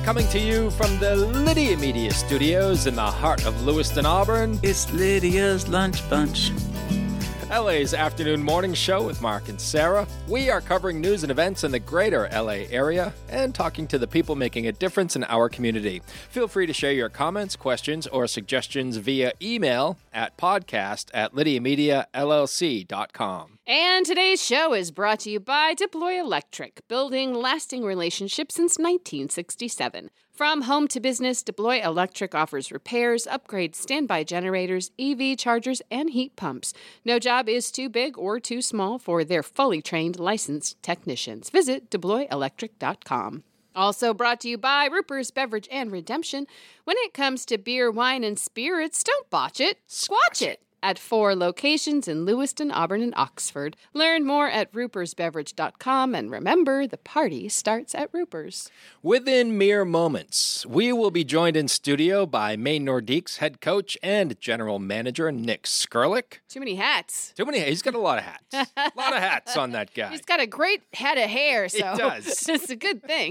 coming to you from the Lydia Media Studios in the heart of Lewiston, Auburn. It's Lydia's Lunch Bunch. LA's afternoon morning show with Mark and Sarah. We are covering news and events in the greater LA area and talking to the people making a difference in our community. Feel free to share your comments, questions, or suggestions via email at podcast@lydiamediallc.com. And today's show is brought to you by Deploy Electric, building lasting relationships since 1967. From home to business, Deploy Electric offers repairs, upgrades, standby generators, EV chargers, and heat pumps. No job is too big or too small for their fully trained, licensed technicians. Visit deployelectric.com. Also brought to you by Ruper's Beverage and Redemption. When it comes to beer, wine, and spirits, don't botch it, squatch it. At 4 locations in Lewiston, Auburn, and Oxford. Learn more at rupersbeverage.com, and remember, the party starts at Ruper's. Within mere moments, we will be joined in studio by Maine Nordique's head coach and general manager, Nick Skurlick. Too many hats. He's got a lot of hats. A lot of hats on that guy. He's got a great head of hair, so he does. It's a good thing.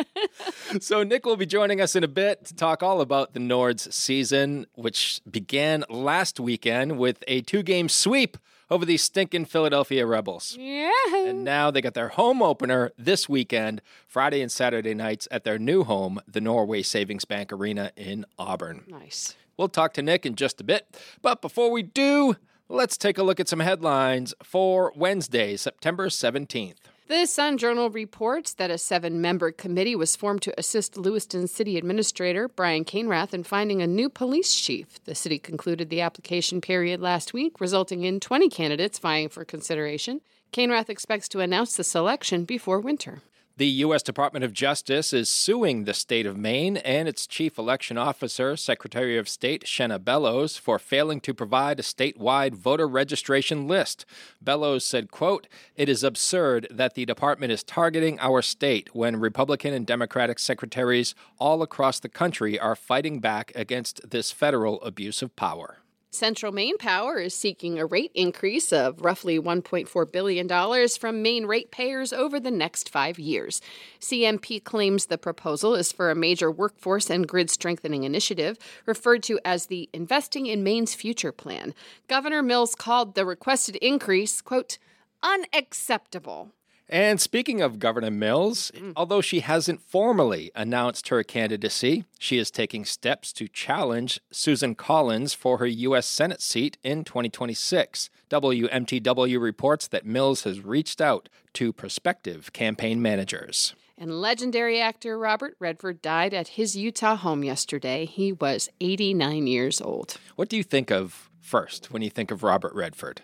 So Nick will be joining us in a bit to talk all about the Nords season, which began last weekend with a 2-game sweep over the stinking Philadelphia Rebels. Yeah. And now they got their home opener this weekend, Friday and Saturday nights at their new home, the Norway Savings Bank Arena in Auburn. Nice. We'll talk to Nick in just a bit. But before we do, let's take a look at some headlines for Wednesday, September 17th. The Sun-Journal reports that a 7-member committee was formed to assist Lewiston City Administrator Brian Cainrath in finding a new police chief. The city concluded the application period last week, resulting in 20 candidates vying for consideration. Cainrath expects to announce the selection before winter. The U.S. Department of Justice is suing the state of Maine and its chief election officer, Secretary of State Shenna Bellows, for failing to provide a statewide voter registration list. Bellows said, quote, "It is absurd that the department is targeting our state when Republican and Democratic secretaries all across the country are fighting back against this federal abuse of power." Central Maine Power is seeking a rate increase of roughly $1.4 billion from Maine ratepayers over the next 5 years. CMP claims the proposal is for a major workforce and grid strengthening initiative, referred to as the Investing in Maine's Future Plan. Governor Mills called the requested increase, quote, unacceptable. And speaking of Governor Mills, although she hasn't formally announced her candidacy, she is taking steps to challenge Susan Collins for her U.S. Senate seat in 2026. WMTW reports that Mills has reached out to prospective campaign managers. And legendary actor Robert Redford died at his Utah home yesterday. He was 89 years old. What do you think of first when you think of Robert Redford?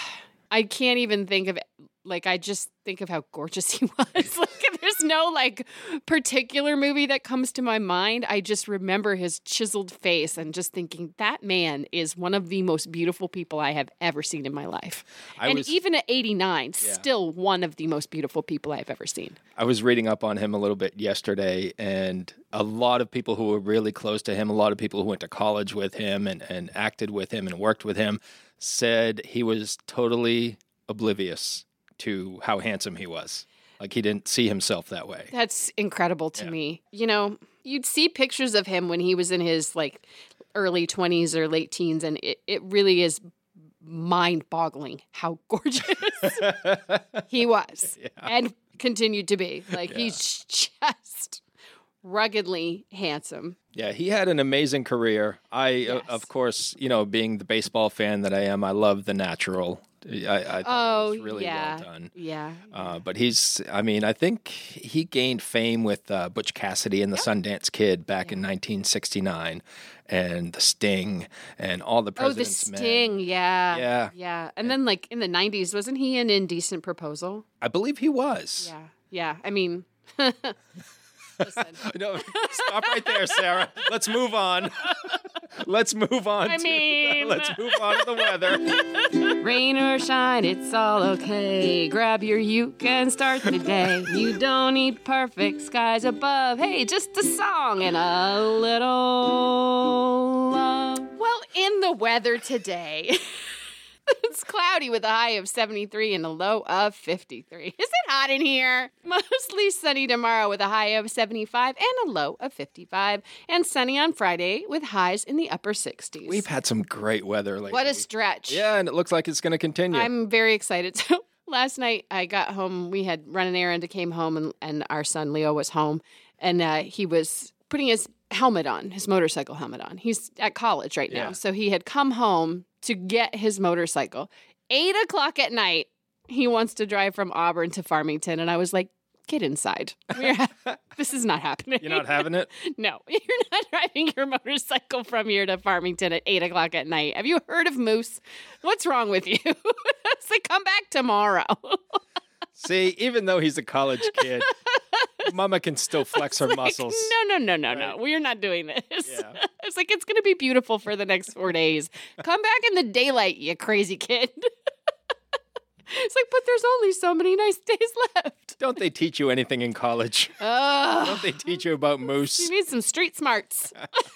I can't even think of it. I just think of how gorgeous he was. There's no, particular movie that comes to my mind. I just remember his chiseled face and just thinking, that man is one of the most beautiful people I have ever seen in my life. Even at 89, still one of the most beautiful people I've ever seen. I was reading up on him a little bit yesterday, and a lot of people who were really close to him, a lot of people who went to college with him and acted with him and worked with him, said he was totally oblivious to how handsome he was. He didn't see himself that way. That's incredible to me. You'd see pictures of him when he was in his early 20s or late teens, and it really is mind-boggling how gorgeous he was and continued to be. He's just ruggedly handsome. Yeah, he had an amazing career. Of course, being the baseball fan that I am, I love The Natural. I thought it was really well done. Yeah. But I think he gained fame with Butch Cassidy and the Sundance Kid back in 1969, and The Sting and all the President's Men. The Sting, Yeah. Yeah. And then in the 90s, wasn't he in Indecent Proposal? I believe he was. Yeah. I mean... Listen. No, stop right there, Sarah. Let's move on. Let's move on. Let's move on to the weather. Rain or shine, it's all okay. Grab your uke and start the day. You don't need perfect skies above. Hey, just a song and a little love. Well, in the weather today, It's cloudy with a high of 73 and a low of 53. Is it hot in here? Mostly sunny tomorrow with a high of 75 and a low of 55. And sunny on Friday with highs in the upper 60s. We've had some great weather lately. What a stretch. Yeah, and it looks like it's going to continue. I'm very excited. So last night I got home. We had run an errand, came home, and our son Leo was home. And he was putting his helmet on, his motorcycle helmet on. He's at college right now. Yeah. So he had come home to get his motorcycle. 8 o'clock at night, he wants to drive from Auburn to Farmington. And I was like, get inside. This is not happening. You're not having it? No, you're not driving your motorcycle from here to Farmington at 8 o'clock at night. Have you heard of Moose? What's wrong with you? It's like, come back tomorrow. See, even though he's a college kid, Mama can still flex her muscles. No. We're not doing this. Yeah. It's like, it's going to be beautiful for the next 4 days. Come back in the daylight, you crazy kid. It's like, but there's only so many nice days left. Don't they teach you anything in college? Don't they teach you about moose? You need some street smarts.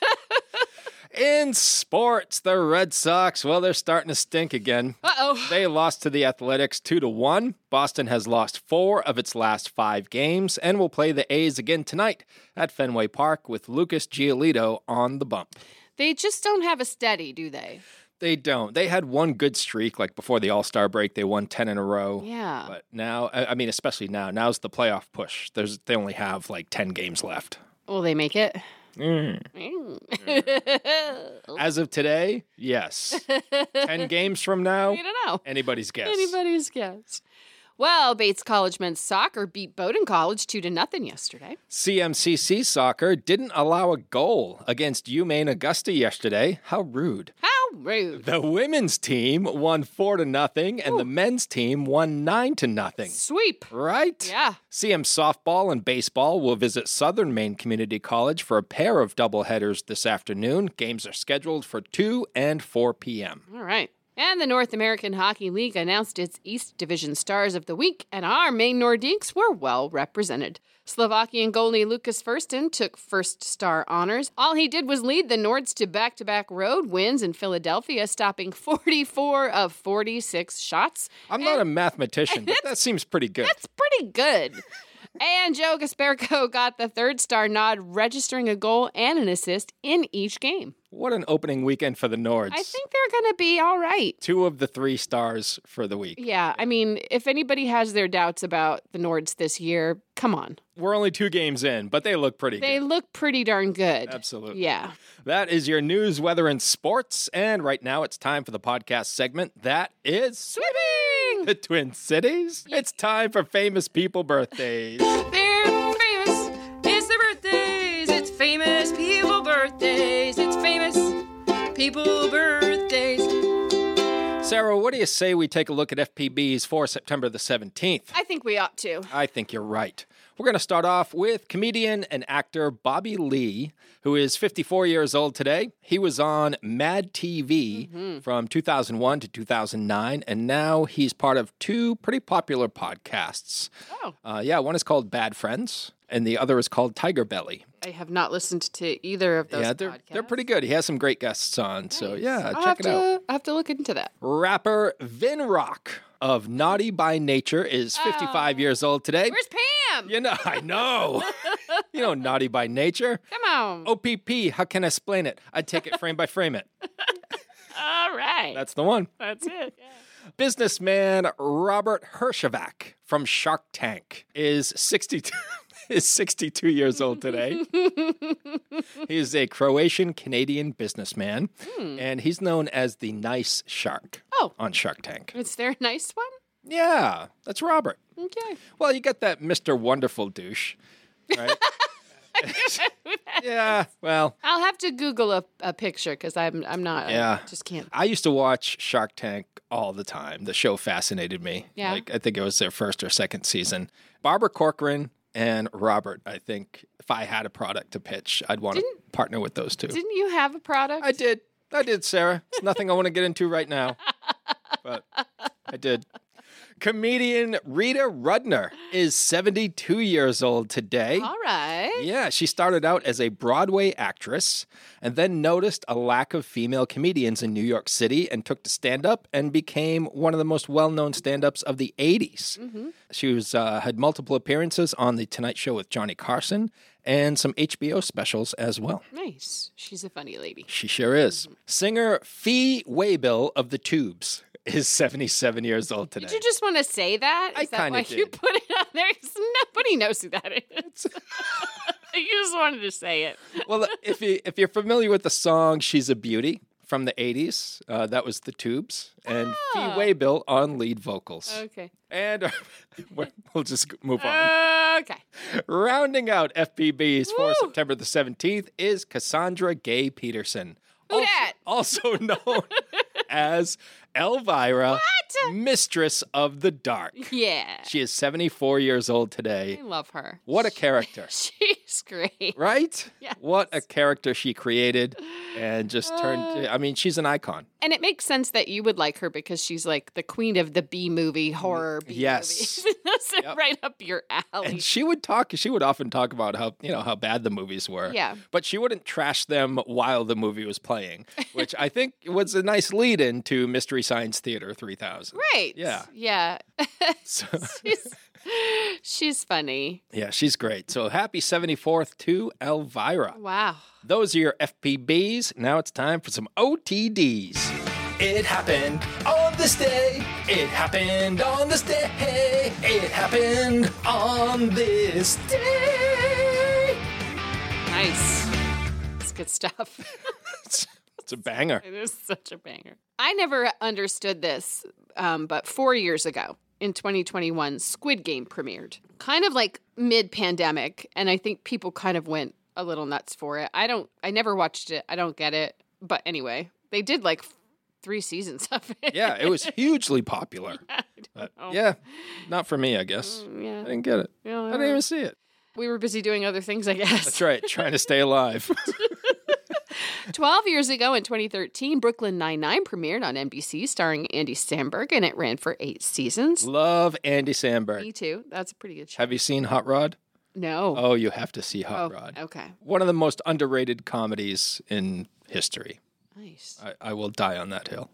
In sports, the Red Sox, well, they're starting to stink again. Uh-oh. They lost to the Athletics 2-1. Boston has lost 4 of its last 5 games and will play the A's again tonight at Fenway Park with Lucas Giolito on the bump. They just don't have a steady, do they? They don't. They had one good streak, like before the All-Star break. They won 10 in a row. Yeah. But now, I mean, especially now's the playoff push. They only have like 10 games left. Will they make it? As of today, yes. 10 games from now, We don't know. anybody's guess. Anybody's guess. Well, Bates College men's soccer beat Bowdoin College 2-0 yesterday. CMCC soccer didn't allow a goal against UMaine Augusta yesterday. How rude. How rude. The women's team won 4-0 and the men's team won 9-0. Sweep. Right? Yeah. CM softball and baseball will visit Southern Maine Community College for a pair of doubleheaders this afternoon. Games are scheduled for 2 and 4 p.m. All right. And the North American Hockey League announced its East Division Stars of the Week, and our Maine Nordiques were well represented. Slovakian goalie Lucas Furston took first star honors. All he did was lead the Nords to back-to-back road wins in Philadelphia, stopping 44 of 46 shots. I'm not a mathematician, but that seems pretty good. That's pretty good. And Joe Gasperco got the third star nod, registering a goal and an assist in each game. What an opening weekend for the Nords. I think they're going to be all right. 2 of the 3 stars for the week. Yeah, I mean, if anybody has their doubts about the Nords this year, come on. We're only 2 games in, but they look pretty They good. look pretty darn good. Absolutely. Yeah. That is your news, weather, and sports. And right now it's time for the podcast segment that is Swimming! the Twin Cities. It's time for famous people birthdays. They're famous. It's their birthdays. It's famous people birthdays. It's famous people birthdays. Sarah, what do you say we take a look at FPBs for September the 17th? I think we ought to. I think you're right. We're going to start off with comedian and actor Bobby Lee, who is 54 years old today. He was on Mad TV from 2001 to 2009, and now he's part of 2 pretty popular podcasts. Oh. One is called Bad Friends, and the other is called Tiger Belly. I have not listened to either of those They're podcasts. pretty good. He has some great guests on, so yeah, I'll check it out. I'll have to look into that. Rapper Vin Rock of Naughty by Nature is 55 years old today. Where's Pam? You know, I know. You know, Naughty by Nature. Come on. OPP, how can I explain it? I'd take it frame by frame it. All right. That's the one. That's it. Businessman Robert Herjavec from Shark Tank is 62 years old today. He's a Croatian-Canadian businessman, and he's known as the Nice Shark on Shark Tank. Is there a nice one? Yeah, that's Robert. Okay. Well, you got that Mr. Wonderful douche, right? Yeah, well, I'll have to Google a picture because I'm not. Yeah. I just can't. I used to watch Shark Tank all the time. The show fascinated me. Yeah. Like, I think it was their first or second season. Barbara Corcoran and Robert, I think if I had a product to pitch, I'd want to partner with those 2. Didn't you have a product? I did, Sarah. It's nothing I want to get into right now, but I did. Comedian Rita Rudner is 72 years old today. All right. Yeah, she started out as a Broadway actress and then noticed a lack of female comedians in New York City and took to stand-up and became one of the most well-known stand-ups of the 80s. She had multiple appearances on The Tonight Show with Johnny Carson and some HBO specials as well. Nice. She's a funny lady. She sure is. Singer Fee Waybill of the Tubes is 77 years old today. Did you just want to say that? I Is that kinda why you did. put it on there? 'Cause nobody knows who that is. You just wanted to say it. Well, if you're familiar with the song "She's a Beauty" from the 80s, that was the Tubes, and Fee Waybill on lead vocals. Okay. And we'll just move on. Okay. Rounding out FPBs for Woo! September the 17th is Cassandra Gay Peterson. Who dat? Also known as Elvira, What? Mistress of the Dark. Yeah. She is 74 years old today. I love her. What a character. She's great. Right? Yes. What a character she created and just turned, I mean, she's an icon. And it makes sense that you would like her because she's like the queen of the B-movie, horror B-movie. Yes. That's Yep. right up your alley. And she would often talk about how bad the movies were. Yeah. But she wouldn't trash them while the movie was playing, which I think was a nice lead in to Mystery Science Theater 3000. Right. Yeah. Yeah. So, She's funny. yeah, she's great. So happy 74th to Elvira. Wow. Those are your FPBs. Now it's time for some OTDs. It happened on this day. It happened on this day. It happened on this day. Nice. It's good stuff. It's a banger. It is such a banger. I never understood this, but 4 years ago, in 2021, Squid Game premiered. Kind of like mid-pandemic, and I think people kind of went a little nuts for it. I never watched it. I don't get it. But anyway, they did like 3 seasons of it. Yeah, it was hugely popular. But yeah, not for me, I guess. Yeah. I didn't get it. Yeah, I didn't even see it. We were busy doing other things, I guess. That's right, trying to stay alive. 12 years ago in 2013, Brooklyn Nine-Nine premiered on NBC starring Andy Samberg, and it ran for 8 seasons. Love Andy Samberg. Me too. That's a pretty good show. Have you seen Hot Rod? No. Oh, you have to see Hot Rod. Okay. One of the most underrated comedies in history. Nice. I will die on that hill.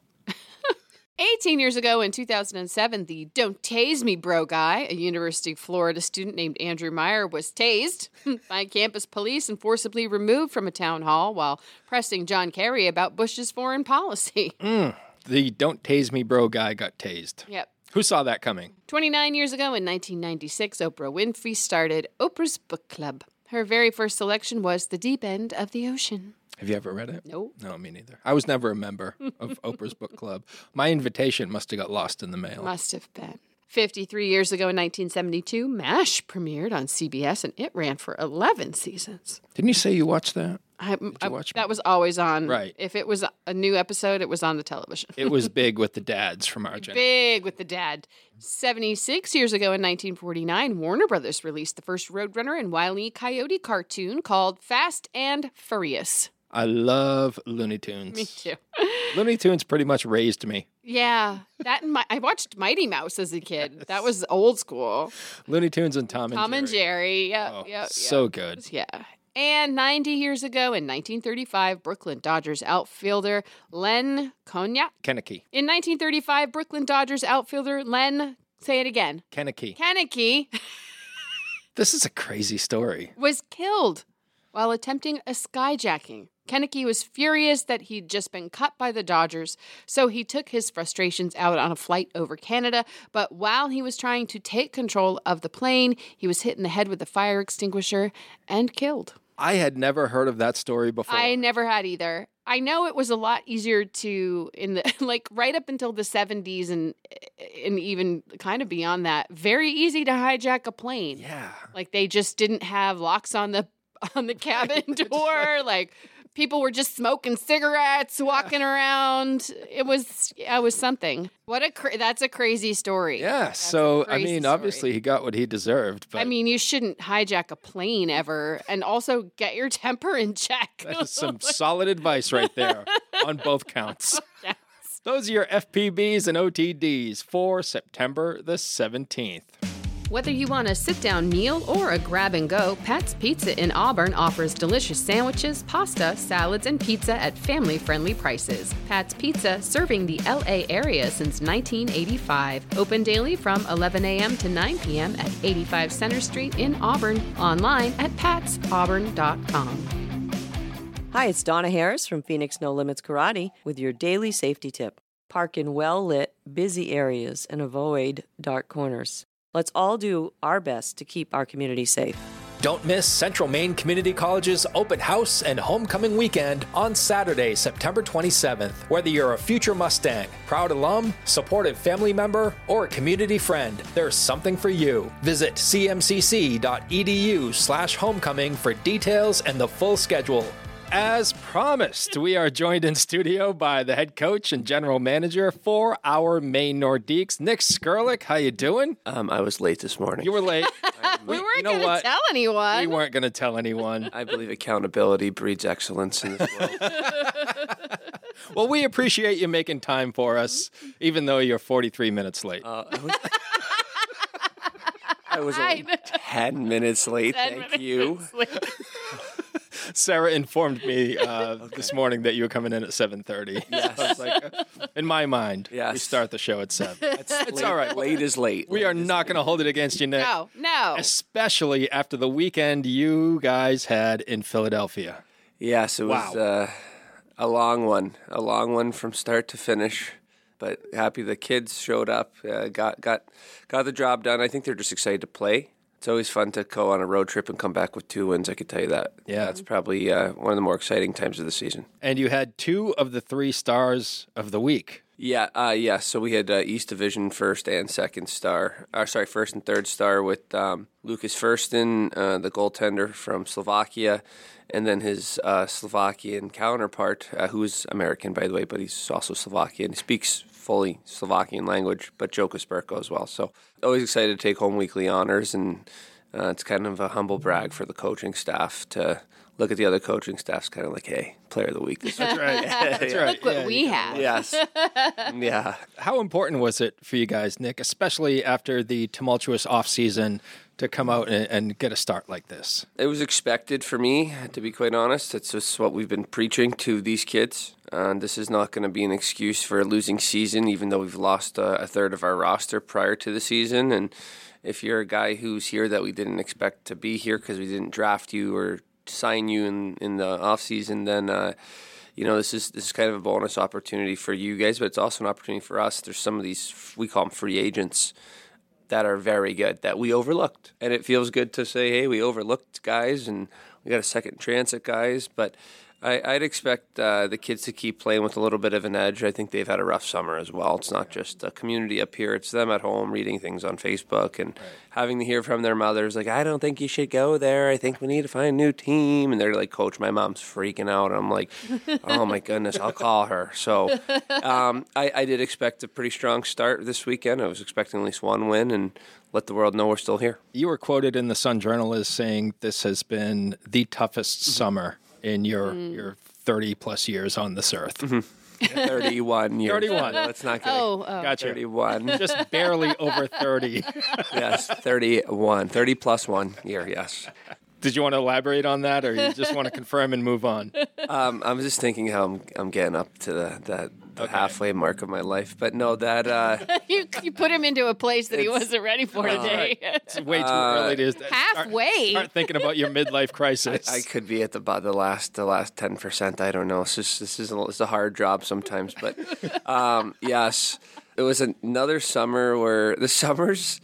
18 years ago in 2007, the Don't Tase Me Bro guy, a University of Florida student named Andrew Meyer, was tased by campus police and forcibly removed from a town hall while pressing John Kerry about Bush's foreign policy. The Don't Tase Me Bro guy got tased. Yep. Who saw that coming? 29 years ago in 1996, Oprah Winfrey started Oprah's Book Club. Her very first selection was The Deep End of the Ocean. Have you ever read it? Nope. No, me neither. I was never a member of Oprah's Book Club. My invitation must have got lost in the mail. Must have been. 53 years ago in 1972, MASH premiered on CBS, and it ran for 11 seasons. Didn't you say you watched that? You watch that was always on. Right. If it was a new episode, it was on the television. It was big with the dads from our generation. Big with the dad. 76 years ago in 1949, Warner Brothers released the first Roadrunner and Wile E. Coyote cartoon called Fast and Furious. I love Looney Tunes. Me too. Looney Tunes pretty much raised me. Yeah, that and I watched Mighty Mouse as a kid. That was old school. Looney Tunes and Tom and Jerry. Tom and Jerry. Yeah, Oh, yeah, so good. yeah. And 90 years ago in 1935, Brooklyn Dodgers outfielder Len Cognac. Kenneke. In 1935, Brooklyn Dodgers outfielder Len, say it again, Kenneke. Kaneki This is a crazy story. was killed while attempting a skyjacking. Kaneki was furious that he'd just been cut by the Dodgers, so he took his frustrations out on a flight over Canada. But while he was trying to take control of the plane, he was hit in the head with a fire extinguisher and killed. I had never heard of that story before. I never had either. I know it was a lot easier to, in the like right up until the 70s and even kind of beyond that, very easy to hijack a plane. Yeah. Like they just didn't have locks on the cabin door. Like people were just smoking cigarettes, walking around. It was something. That's a crazy story. Yeah. That's So, a crazy story. obviously he got what he deserved. But I mean, you shouldn't hijack a plane ever, and also get your temper in check. that is some solid advice right there on both counts. Yes. Those are your FPBs and OTDs for September the 17th. Whether you want a sit-down meal or a grab-and-go, Pat's Pizza in Auburn offers delicious sandwiches, pasta, salads, and pizza at family-friendly prices. Pat's Pizza, serving the L.A. area since 1985. Open daily from 11 a.m. to 9 p.m. at 85 Center Street in Auburn. Online at patsauburn.com. Hi, it's Donna Harris from Phoenix No Limits Karate with your daily safety tip. Park in well-lit, busy areas and avoid dark corners. Let's all do our best to keep our community safe. Don't miss Central Maine Community College's open house and homecoming weekend on Saturday, September 27th. Whether you're a future Mustang, proud alum, supportive family member, or a community friend, there's something for you. Visit cmcc.edu/homecoming for details and the full schedule. As promised, we are joined in studio by the head coach and general manager for our Maine Nordiques, Nick Skurlick. How you doing? I was late this morning. You were late. We weren't going to tell anyone. We weren't going to tell anyone. I believe accountability breeds excellence in this world. Well, we appreciate you making time for us, even though you're 43 minutes late. I was only 10 minutes late. Thank you. Sarah informed me this morning that you were coming in at 7:30. Yes. I was like, in my mind, Yes. we start the show at 7. It's late, all right. Late is late. We are not going to hold it against you, Nick. No. Especially after the weekend you guys had in Philadelphia. Yes, it was a long one from start to finish. But happy the kids showed up, got the job done. I think they're just excited to play. It's always fun to go on a road trip and come back with 2 wins, I could tell you that. Yeah. That's probably one of the more exciting times of the season. And you had 2 of the 3 stars of the week. Yeah. So we had East Division first and second star. First and third star with Lucas Furston, the goaltender from Slovakia, and then his Slovakian counterpart, who is American, by the way, but he's also Slovakian. He speaks fully Slovakian language, but Joko Sperko as well. So always excited to take home weekly honors, and it's kind of a humble brag for the coaching staff to look at the other coaching staffs, kind of like, hey, player of the week. That's right. That's right. Look what we have. Yes. Yeah. How important was it for you guys, Nick, especially after the tumultuous offseason, to come out and get a start like this? It was expected for me, to be quite honest. It's just what we've been preaching to these kids. This is not going to be an excuse for a losing season, even though we've lost a third of our roster prior to the season. And if you're a guy who's here that we didn't expect to be here because we didn't draft you or sign you in the offseason, then this is kind of a bonus opportunity for you guys, but it's also an opportunity for us. There's some of these, we call them free agents, that are very good that we overlooked. And it feels good to say, hey, we overlooked guys and we got a second chance at guys. But I'd expect the kids to keep playing with a little bit of an edge. I think they've had a rough summer as well. It's not just a community up here. It's them at home reading things on Facebook and having to hear from their mothers, like, I don't think you should go there. I think we need to find a new team. And they're like, Coach, my mom's freaking out. And I'm like, oh, my goodness, I'll call her. So I did expect a pretty strong start this weekend. I was expecting at least 1 win and let the world know we're still here. You were quoted in the Sun Journal as saying this has been the toughest summer in your 30-plus years on this earth. 31 years. 31. No, let's not get Gotcha. 31. Just barely over 30. Yes, 31. 30 plus 1 year, yes. Did you want to elaborate on that, or you just want to confirm and move on? I'm just thinking how I'm getting up to the halfway mark of my life. But no, that... You put him into a place that he wasn't ready for today. It's way too early to Halfway. start thinking about your midlife crisis. I could be at the last 10%. I don't know. It's a hard job sometimes. But yes, it was another summer where the summers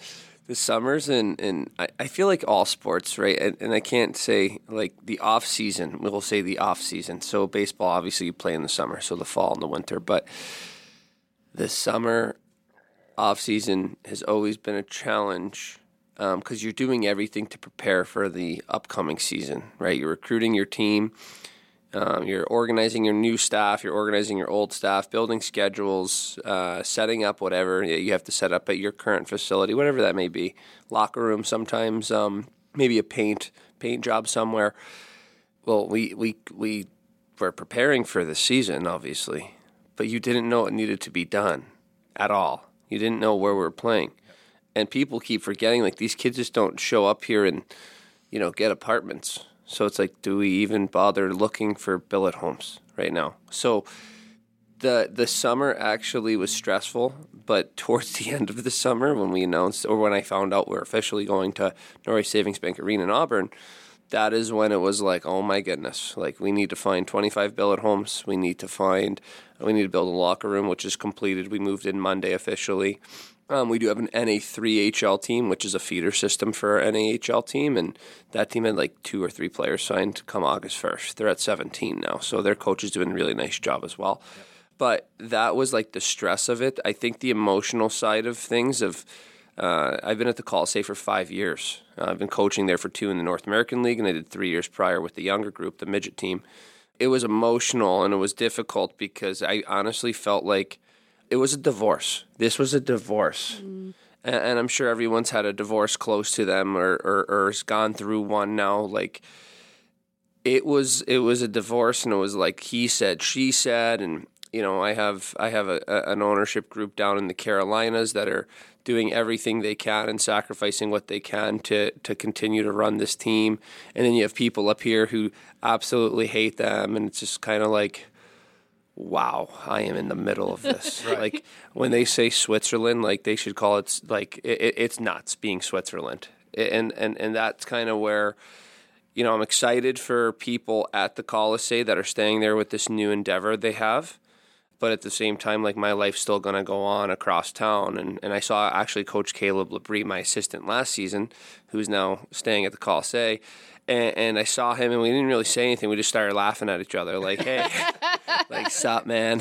and I feel like all sports, right? And I can't say like the off season. We'll say the off season. So baseball, obviously, you play in the summer, so the fall and the winter. But the summer off season has always been a challenge because you're doing everything to prepare for the upcoming season, right? You're recruiting your team. You're organizing your new staff, you're organizing your old staff, building schedules, setting up whatever you have to set up at your current facility, whatever that may be. Locker room sometimes, maybe a paint job somewhere. Well, we were preparing for the season, obviously, but you didn't know it needed to be done at all. You didn't know where we were playing. And people keep forgetting, like, these kids just don't show up here and, get apartments. So it's like, do we even bother looking for billet homes right now? So the summer actually was stressful, but towards the end of the summer when we announced, or when I found out we're officially going to Norway Savings Bank Arena in Auburn, that is when it was like, oh my goodness, like, we need to find 25 billet homes. We need to build a locker room, which is completed. We moved in Monday officially. We do have an NA3HL team, which is a feeder system for our NAHL team, and that team had like 2 or 3 players signed come August 1st. They're at 17 now, so their coach is doing a really nice job as well. Yep. But that was like the stress of it. I think the emotional side of things I've been at the Colisée for 5 years. I've been coaching there for 2 in the North American League, and I did 3 years prior with the younger group, the midget team. It was emotional, and it was difficult because I honestly felt like it was a divorce. This was a divorce. Mm. And I'm sure everyone's had a divorce close to them or has gone through one now. Like, it was a divorce, and it was like he said, she said, and I have an ownership group down in the Carolinas that are doing everything they can and sacrificing what they can to continue to run this team. And then you have people up here who absolutely hate them, and it's just kind of like, wow, I am in the middle of this. Right. Like, when they say Switzerland, like, they should call it, like, it's nuts being Switzerland. And that's kind of where, I'm excited for people at the Colisée that are staying there with this new endeavor they have. But at the same time, like, my life's still going to go on across town. And I saw actually Coach Caleb Labrie, my assistant last season, who's now staying at the Colisée. And I saw him, and we didn't really say anything. We just started laughing at each other, like, hey, like, sup, man?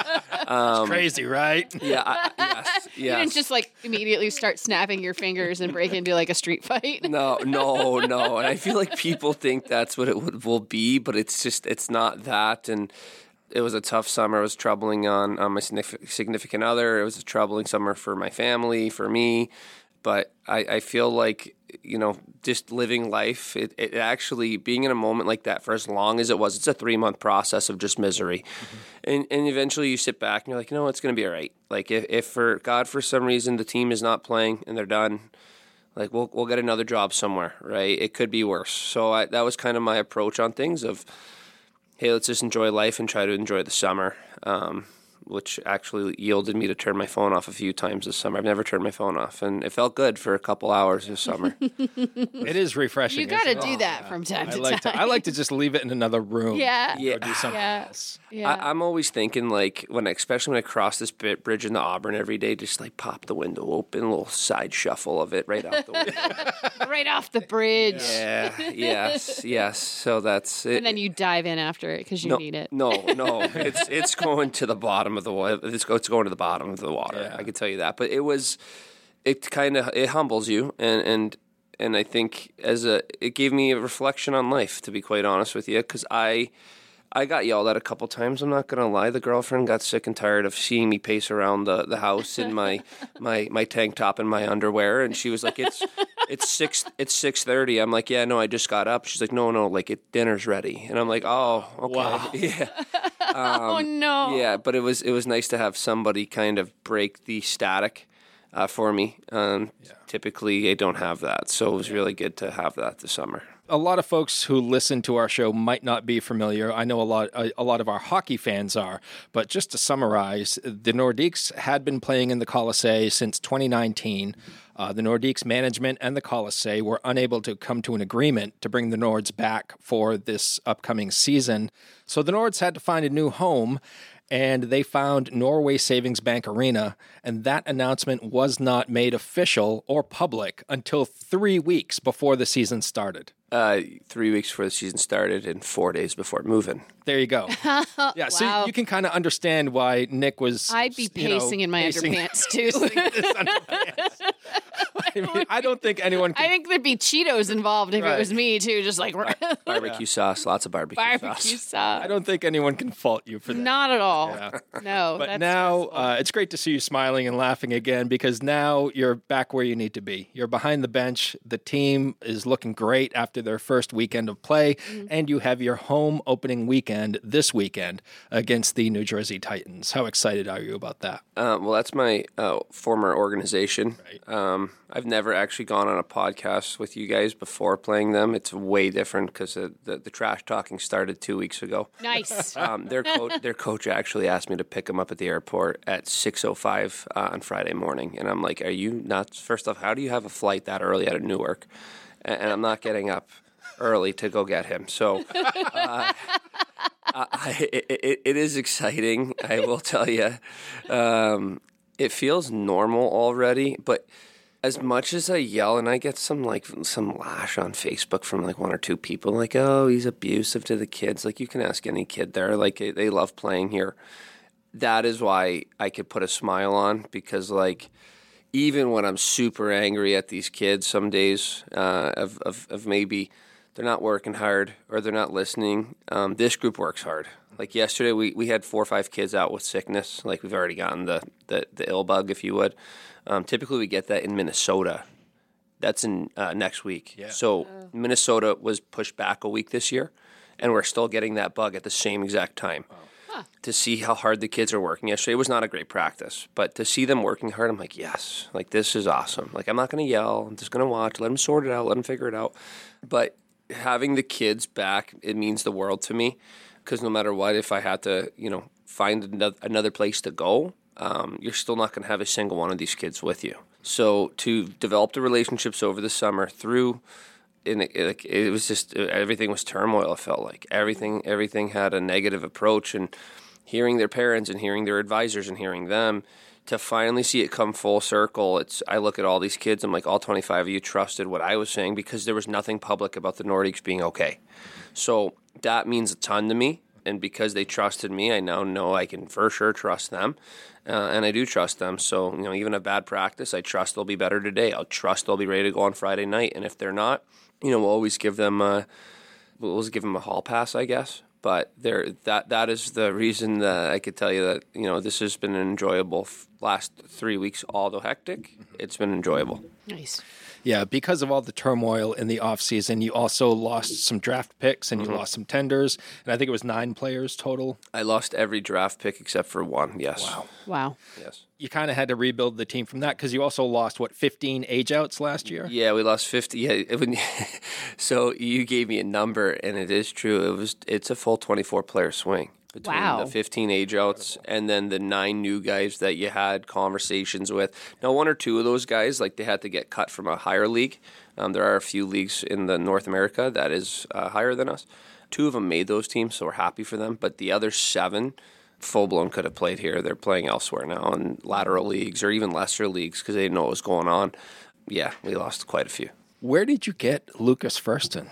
It's crazy, right? Yeah, yes. You didn't just, like, immediately start snapping your fingers and break into, like, a street fight? No. And I feel like people think that's what it will be, but it's not that. And it was a tough summer. It was troubling on my significant other. It was a troubling summer for my family, for me. But I feel like, just living life, it actually, being in a moment like that for as long as it was, it's a 3-month process of just misery. Mm-hmm. And eventually you sit back and you're like, it's going to be all right. Like, if for God, for some reason, the team is not playing and they're done, like, we'll get another job somewhere, right? It could be worse. So that was kind of my approach on things of, hey, let's just enjoy life and try to enjoy the summer. Which actually yielded me to turn my phone off a few times this summer. I've never turned my phone off, and it felt good for a couple hours this summer. It is refreshing. You got to do that from time to time. I like to just leave it in another room. Yeah. Or do something else. Yeah. I'm always thinking, like, especially when I cross this bridge into Auburn every day, just like pop the window open, a little side shuffle of it right out the window. Right off the bridge. Yeah. Yes. So that's it. And then you dive in after it because you need it. No. It's going to the bottom of the water. It's going to the bottom of the water. Yeah. I can tell you that. But it humbles you, and I think it gave me a reflection on life, to be quite honest with you, because I got yelled at a couple times. I'm not gonna lie. The girlfriend got sick and tired of seeing me pace around the house in my tank top and my underwear, and she was like, "It's 6:30." I'm like, "Yeah, no, I just got up." She's like, "No, like, dinner's ready," and I'm like, "Oh, okay, wow. Yeah." Oh no. Yeah, but it was nice to have somebody kind of break the static for me. Typically, I don't have that, so it was really good to have that this summer. A lot of folks who listen to our show might not be familiar. I know a lot of our hockey fans are, but just to summarize, the Nordiques had been playing in the Colisée since 2019. The Nordiques management and the Colisée were unable to come to an agreement to bring the Nords back for this upcoming season. So the Nords had to find a new home, and they found Norway Savings Bank Arena, and that announcement was not made official or public until 3 weeks before the season started. 3 weeks before the season started and 4 days before moving. There you go. Yeah, wow. So you can kind of understand why Nick was... I'd be pacing in my underpants, too. I don't think anyone can. I think there'd be Cheetos involved if it Right. was me too. Just like Barbecue sauce, lots of barbecue barbecue sauce. sauce. I don't think anyone can fault you for that. Not at all. Yeah. No. But that's now stressful. it's great to see you smiling and laughing again because now you're back where you need to be. You're behind the bench. The team is looking great after their first weekend of play, and you have your home opening weekend this weekend against the New Jersey Titans. How excited are you about that? Well, that's my former organization. I've never actually gone on a podcast with you guys before playing them. It's way different because the trash talking started 2 weeks ago. Nice. Their coach actually asked me to pick him up at the airport at 6:05 on Friday morning, and I'm like, "Are you nuts? First off, how do you have a flight that early out of Newark?" And I'm not getting up early to go get him. So it is exciting. I will tell you, it feels normal already, but. As much as I yell, and I get some lash on Facebook from like one or two people, like, oh, he's abusive to the kids. Like, you can ask any kid there. Like, they love playing here. That is why I could put a smile on, because like, even when I'm super angry at these kids, some days of maybe they're not working hard or they're not listening, this group works hard. Like yesterday, we had 4 or 5 kids out with sickness. Like, we've already gotten the ill bug, if you would. Typically, we get that in Minnesota. That's in next week. Yeah. So Minnesota was pushed back a week this year, and we're still getting that bug at the same exact time. To see how hard the kids are working yesterday, it was not a great practice. But to see them working hard, I'm like, yes, like, this is awesome. Like, I'm not going to yell. I'm just going to watch. Let them sort it out. Let them figure it out. But having the kids back, it means the world to me. Because no matter what, if I had to, find another place to go, you're still not going to have a single one of these kids with you. So to develop the relationships over the summer it was just, everything was turmoil. It felt like everything had a negative approach, and hearing their parents and hearing their advisors and hearing them, to finally see it come full circle. I look at all these kids, I'm like, all 25 of you trusted what I was saying because there was nothing public about the Nordiques being okay. So that means a ton to me. And because they trusted me, I now know I can for sure trust them. And I do trust them. So, even a bad practice, I trust they'll be better today. I'll trust they'll be ready to go on Friday night. And if they're not, we'll always give them a hall pass, I guess. But that is the reason that I could tell you that, this has been an enjoyable last 3 weeks, although hectic. It's been enjoyable. Nice. Yeah, because of all the turmoil in the offseason, you also lost some draft picks and you lost some tenders. And I think it was 9 players total. I lost every draft pick except for one, yes. Wow. Yes. You kind of had to rebuild the team from that because you also lost, 15 age-outs last year? Yeah, we lost 50. Yeah, so you gave me a number, and it is true. It's a full 24-player swing. Between Wow. the 15 age-outs and then the 9 new guys that you had conversations with. Now, 1 or 2 of those guys, they had to get cut from a higher league. There are a few leagues in the North America that is higher than us. 2 of them made those teams, so we're happy for them. But the other 7, full-blown, could have played here. They're playing elsewhere now in lateral leagues or even lesser leagues because they didn't know what was going on. Yeah, we lost quite a few. Where did you get Lucas Furston?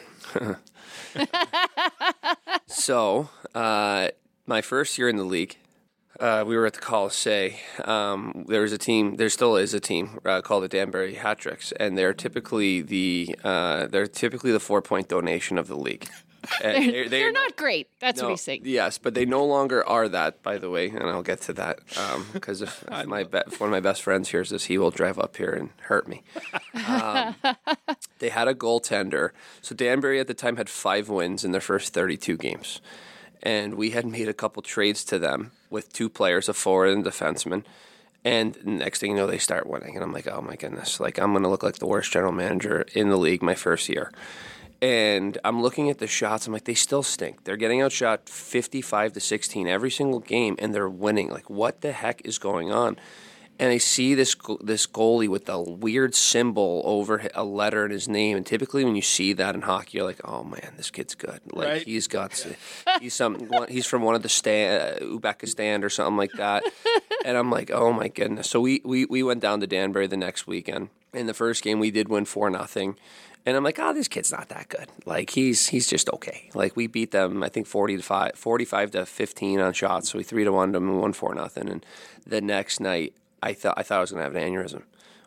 So, my first year in the league, we were at the Colisée. There still is a team called the Danbury Hat-Tricks, and they're typically the 4-point donation of the league. They're not great. That's what he's saying. Yes, but they no longer are that, by the way, and I'll get to that because if one of my best friends hears this, he will drive up here and hurt me. They had a goaltender. So Danbury at the time had 5 wins in their first 32 games. And we had made a couple trades to them with 2 players, a forward and a defenseman. And next thing you know, they start winning. And I'm like, oh my goodness, I'm going to look like the worst general manager in the league my first year. And I'm looking at the shots. I'm like, they still stink. They're getting outshot 55-16 every single game, and they're winning. Like, what the heck is going on? And I see this goalie with a weird symbol over a letter in his name. And typically when you see that in hockey, you're like, oh, man, this kid's good. Like, right? he's from one of the Uzbekistan or something like that. And I'm like, oh, my goodness. So we went down to Danbury the next weekend. In the first game, we did win 4-0. And I'm like, oh, this kid's not that good. Like, he's just okay. Like, we beat them, I think, 45-15 on shots. So we 3-1 them and we won 4-0. And the next night, I thought I was going to have an aneurysm.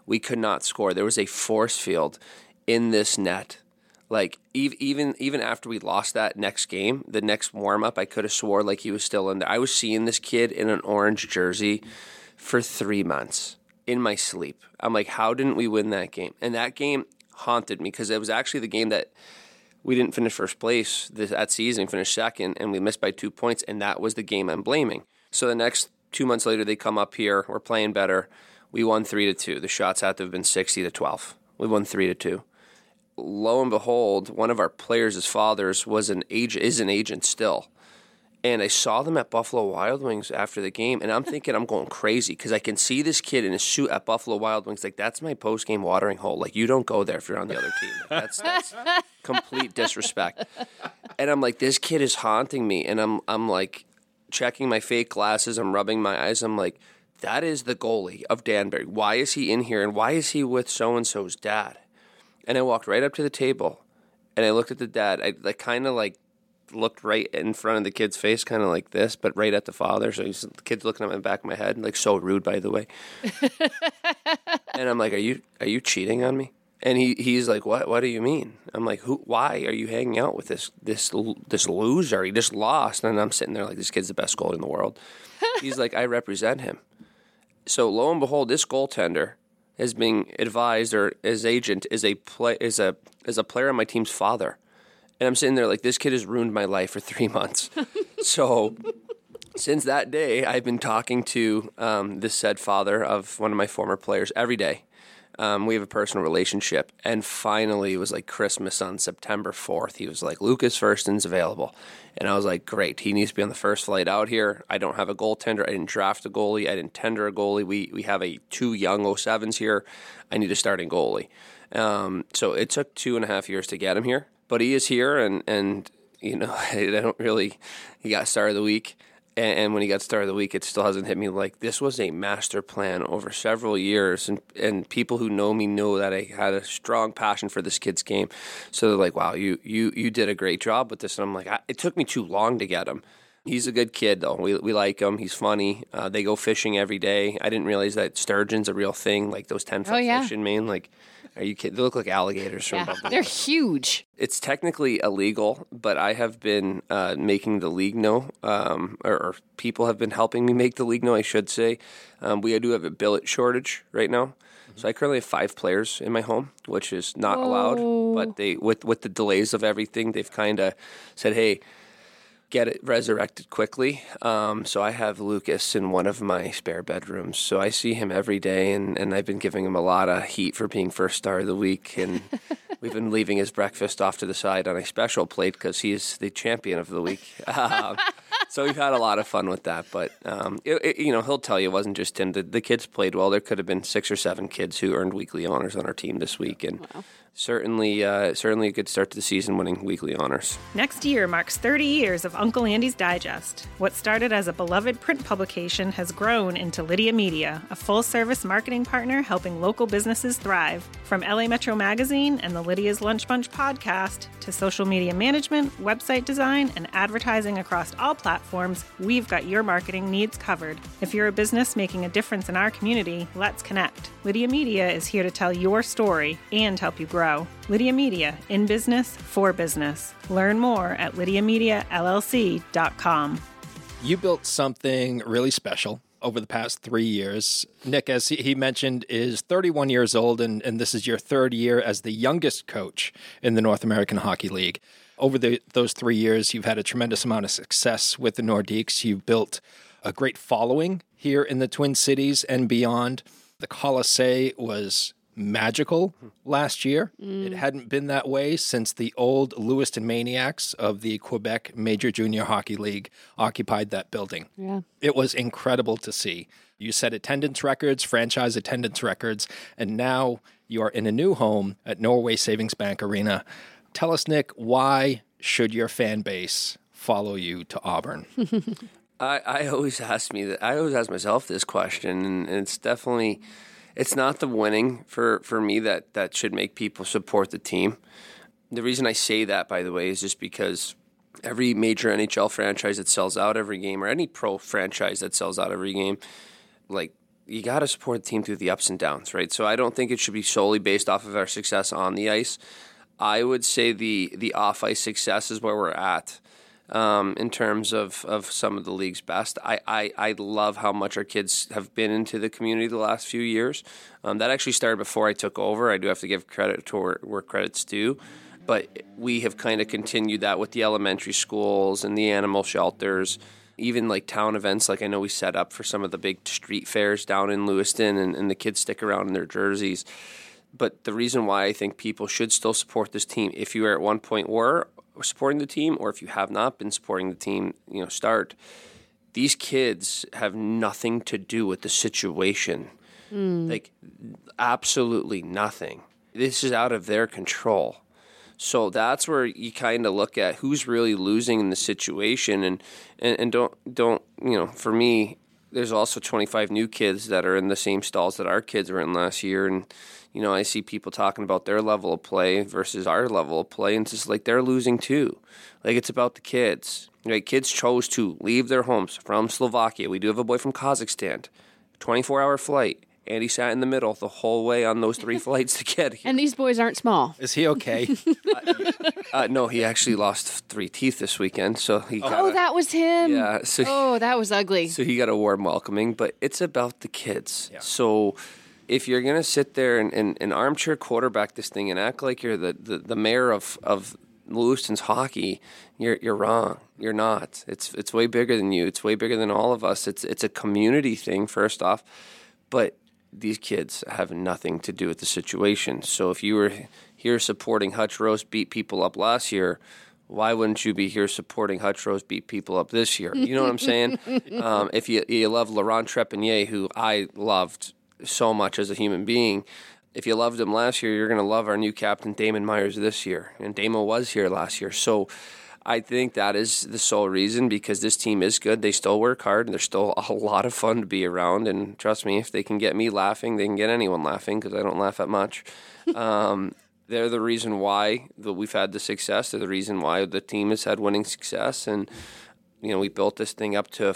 we could not score. There was a force field in this net. Like, even after we lost that next game, the next warm-up, I could have swore like he was still in there. I was seeing this kid in an orange jersey for 3 months in my sleep. I'm like, how didn't we win that game? And that game haunted me because it was actually the game that we didn't finish first place that season, finished second, and we missed by 2 points, and that was the game I'm blaming. So the next 2 months later, they come up here. We're playing better. We won 3-2. The shots had to have been 60-12. We won 3-2. Lo and behold, one of our players' fathers is an agent still. And I saw them at Buffalo Wild Wings after the game, and I'm thinking I'm going crazy because I can see this kid in his suit at Buffalo Wild Wings. Like, that's my post-game watering hole. Like, you don't go there if you're on the other team. Like, that's complete disrespect. And I'm like, this kid is haunting me. And I'm like checking my fake glasses. I'm rubbing my eyes. I'm like, that is the goalie of Danbury. Why is he in here? And why is he with so-and-so's dad? And I walked right up to the table, and I looked at the dad. I kind of looked right in front of the kid's face, kind of like this, but right at the father. So the kid's looking at my back of my head, like so rude, by the way. And I'm like, "Are you cheating on me?" And he's like, "What? What do you mean?" I'm like, Why are you hanging out with this loser? He just lost." And I'm sitting there like, this kid's the best goalie in the world. He's like, "I represent him." So lo and behold, this goaltender is being advised, or his agent is a player on my team's father. And I'm sitting there like, this kid has ruined my life for 3 months. So since that day, I've been talking to this said father of one of my former players every day. We have a personal relationship. And finally, it was like Christmas on September 4th. He was like, Lucas Furston's available. And I was like, great. He needs to be on the first flight out here. I don't have a goaltender. I didn't draft a goalie. I didn't tender a goalie. We have two young 07s here. I need a starting goalie. So it took 2.5 years to get him here. But he is here, and you know, he got star of the week. And when he got star of the week, it still hasn't hit me like this was a master plan over several years. And people who know me know that I had a strong passion for this kid's game. So they're like, wow, you did a great job with this. And I'm like, it took me too long to get him. He's a good kid, though. We like him. He's funny. They go fishing every day. I didn't realize that sturgeon's a real thing, like those 10-foot fish in Maine. Like, are you kidding? They look like alligators from Buffalo. They're huge. It's technically illegal, but I have been making the league know, or people have been helping me make the league know, I should say. We do have a billet shortage right now. So I currently have 5 players in my home, which is not allowed. But they, with the delays of everything, they've kind of said, hey, get it resurrected quickly. So I have Lucas in one of my spare bedrooms. So I see him every day, and I've been giving him a lot of heat for being first star of the week. And we've been leaving his breakfast off to the side on a special plate because he's the champion of the week. So we've had a lot of fun with that. But, he'll tell you it wasn't just him. The kids played well. There could have been 6 or 7 kids who earned weekly honors on our team this week. And certainly a good start to the season winning weekly honors. Next year marks 30 years of Uncle Andy's Digest. What started as a beloved print publication has grown into Lydia Media, a full-service marketing partner helping local businesses thrive. From LA Metro Magazine and the Lydia's Lunch Bunch podcast to social media management, website design, and advertising across all platforms, we've got your marketing needs covered. If you're a business making a difference in our community, let's connect. Lydia Media is here to tell your story and help you grow. Lydia Media, in business, for business. Learn more at lydiamediallc.com. You built something really special over the past 3 years. Nick, as he mentioned, is 31 years old, and this is your 3rd year as the youngest coach in the North American Hockey League. Over those 3 years, you've had a tremendous amount of success with the Nordiques. You've built a great following here in the Twin Cities and beyond. The Colisée was magical last year. It hadn't been that way since the old Lewiston Maniacs of the Quebec Major Junior Hockey League occupied that building. Yeah. It was incredible to see. You set attendance records, franchise attendance records, and now you are in a new home at Norway Savings Bank Arena. Tell us, Nick, why should your fan base follow you to Auburn? I always ask myself this question, and it's definitely... It's not the winning for me that should make people support the team. The reason I say that, by the way, is just because every major NHL franchise that sells out every game, or any pro franchise that sells out every game, like you got to support the team through the ups and downs, right? So I don't think it should be solely based off of our success on the ice. I would say the off-ice success is where we're at in terms of some of the league's best. I love how much our kids have been into the community the last few years. That actually started before I took over. I do have to give credit to where credit's due. But we have kind of continued that with the elementary schools and the animal shelters, even like town events. Like I know we set up for some of the big street fairs down in Lewiston, and the kids stick around in their jerseys. But the reason why I think people should still support this team, if you are at one point were supporting the team, or if you have not been supporting the team, start. These kids have nothing to do with the situation. Like absolutely nothing. This is out of their control. So that's where you kind of look at who's really losing in the situation, and don't for me, there's also 25 new kids that are in the same stalls that our kids were in last year, and I see people talking about their level of play versus our level of play, and it's just like they're losing too. Like it's about the kids. Right? Kids chose to leave their homes from Slovakia. We do have a boy from Kazakhstan, 24-hour flight. And he sat in the middle the whole way on those 3 flights to get here. And these boys aren't small. Is he okay? No, he actually lost 3 teeth this weekend, so he got that was him. Yeah. So that was ugly. So he got a warm welcoming, but it's about the kids. Yeah. So if you're going to sit there and armchair quarterback this thing and act like you're the mayor of Lewiston's hockey, you're wrong. You're not. It's way bigger than you. It's way bigger than all of us. It's a community thing, first off. But these kids have nothing to do with the situation. So if you were here supporting Hutch Rose beat people up last year, why wouldn't you be here supporting Hutch Rose beat people up this year? You know what I'm saying? If you love Laurent Trepanier, who I loved so much as a human being, if you loved him last year, you're going to love our new captain, Damon Myers, this year. And Damo was here last year. So I think that is the sole reason, because this team is good. They still work hard, and they're still a lot of fun to be around. And trust me, if they can get me laughing, they can get anyone laughing, because I don't laugh that much. They're the reason why that we've had the success. They're the reason why the team has had winning success. And, we built this thing up to a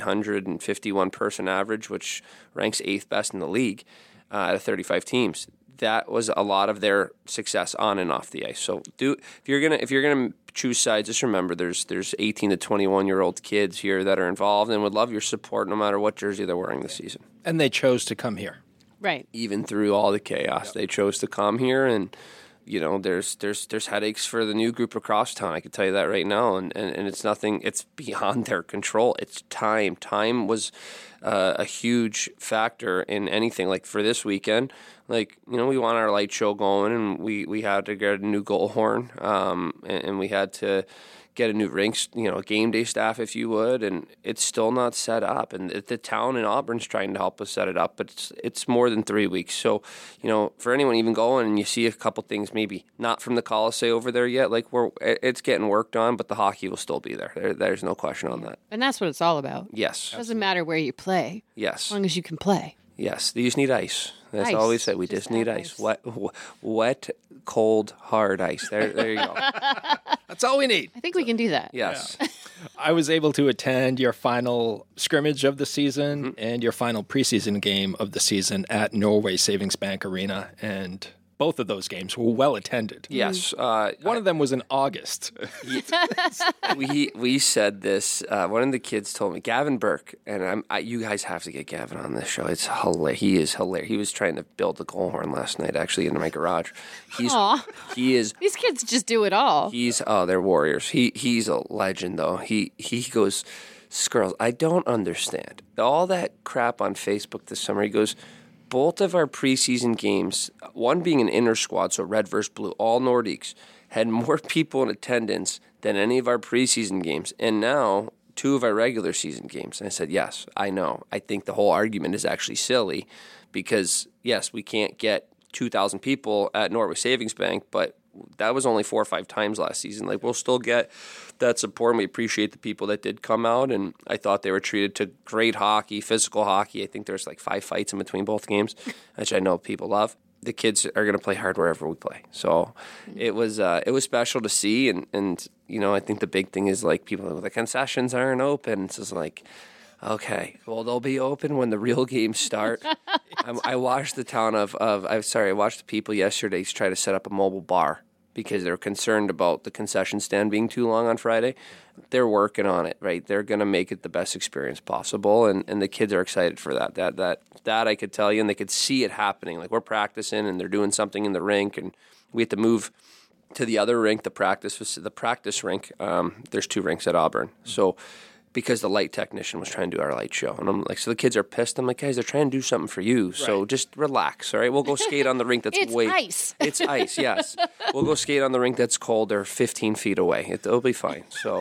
1,451 person average, which ranks 8th best in the league out of 35 teams. That was a lot of their success on and off the ice. So if you're gonna choose sides, just remember there's 18 to 21-year-old kids here that are involved and would love your support no matter what jersey they're wearing this season. And they chose to come here. Right. Even through all the chaos, they chose to come here, and there's headaches for the new group across town. I can tell you that right now, and it's nothing. It's beyond their control. It's time. Time was a huge factor in anything. Like for this weekend, we want our light show going, and we had to get a new goal horn, and we had to get a new rink, a game day staff, if you would, and it's still not set up. And the town in Auburn's trying to help us set it up, but it's more than 3 weeks. So, for anyone even going and you see a couple things maybe not from the Colisee over there yet, it's getting worked on, but the hockey will still be there. There's no question on that. And that's what it's all about. Yes. It doesn't matter where you play. Yes. As long as you can play. Yes, they just need ice. That's Ice. all we say. We just need ice. Wet, cold, hard ice. There you go. That's all we need. I think we can do that. Yes. I was able to attend your final scrimmage of the season and your final preseason game of the season at Norway Savings Bank Arena, and both of those games were well attended. Yes. One of them was in August. We said this. One of the kids told me, Gavin Burke, and you guys have to get Gavin on this show. It's hilarious. He is hilarious. He was trying to build the goal horn last night, actually, in my garage. He is. These kids just do it all. They're warriors. He's a legend, though. He goes, Skirls, I don't understand all that crap on Facebook this summer. He goes, both of our preseason games, one being an inner squad, so red versus blue, all Nordiques, had more people in attendance than any of our preseason games. And now, 2 of our regular season games. And I said, yes, I know. I think the whole argument is actually silly because, yes, we can't get 2,000 people at Norway Savings Bank, but that was only 4 or 5 times last season. We'll still get that support, and we appreciate the people that did come out, and I thought they were treated to great hockey, physical hockey. I think there's 5 fights in between both games, which I know people love. The kids are going to play hard wherever we play. So it was special to see, and I think the big thing is people, the concessions aren't open. It's just Okay, well, they'll be open when the real games start. I watched I watched the people yesterday try to set up a mobile bar because they're concerned about the concession stand being too long on Friday. They're working on it, right? They're going to make it the best experience possible, and the kids are excited for that. That I could tell you, and they could see it happening. Like, we're practicing, and they're doing something in the rink, and we have to move to the other rink, the practice rink. There's 2 rinks at Auburn, so because the light technician was trying to do our light show, and I'm like, so the kids are pissed. I'm like, guys, they're trying to do something for you, so just relax, all right? We'll go skate on the rink that's ice. It's ice, yes. We'll go skate on the rink that's cold. They're 15 feet away. It'll be fine. So,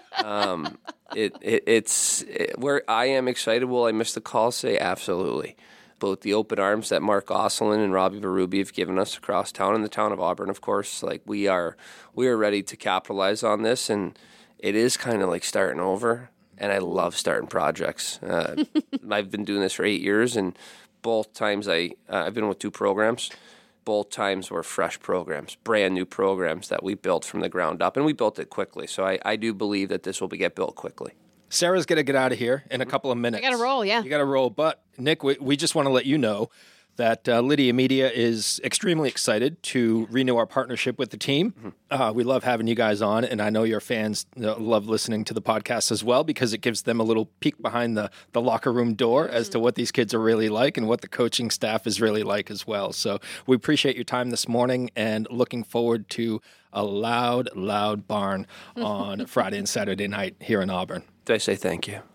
it's where I am excited. Will I miss the call? Say absolutely. Both the open arms that Mark Osselin and Robbie Berube have given us across town, and the town of Auburn, of course. Like, we are ready to capitalize on this, and it is kind of like starting over. And I love starting projects. I've been doing this for 8 years, and both times I've been with 2 programs. Both times were fresh programs, brand new programs that we built from the ground up, and we built it quickly. So I do believe that this will get built quickly. Sarah's going to get out of here in a couple of minutes. I got to roll, yeah. You got to roll. But, Nick, we just want to let you know that Lydia Media is extremely excited to renew our partnership with the team. We love having you guys on, and I know your fans love listening to the podcast as well because it gives them a little peek behind the locker room door as to what these kids are really like and what the coaching staff is really like as well. So we appreciate your time this morning and looking forward to a loud barn on Friday and Saturday night here in Auburn. Did I say thank you?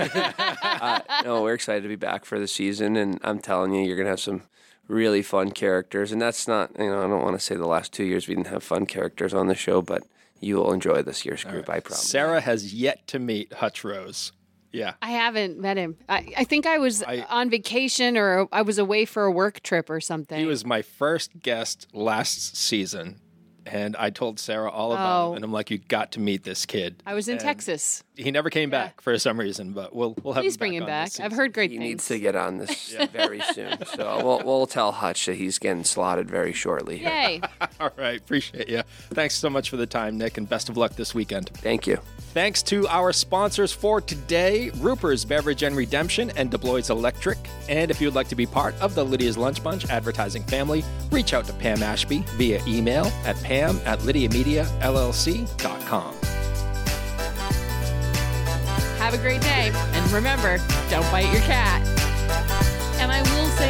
No, we're excited to be back for the season, and I'm telling you, you're going to have some really fun characters. And that's not, I don't want to say the last 2 years we didn't have fun characters on the show, but you will enjoy this year's group, I promise. Sarah has yet to meet Hutch Rose. Yeah. I haven't met him. I think I was on vacation or I was away for a work trip or something. He was my first guest last season. And I told Sarah all about him, and I'm like, you got to meet this kid. I was in Texas. He never came back for some reason, but we'll have Please bring him back. I've heard great things. He needs to get on this very soon. So we'll tell Hutch that he's getting slotted very shortly. Yay. All right. Appreciate you. Thanks so much for the time, Nick, and best of luck this weekend. Thank you. Thanks to our sponsors for today, Ruper's Beverage and Redemption and DeBlois Electric. And if you would like to be part of the Lydia's Lunch Bunch advertising family, reach out to Pam Ashby via email at pam@lydiamediallc.com. Have a great day. And remember, don't bite your cat. And I will say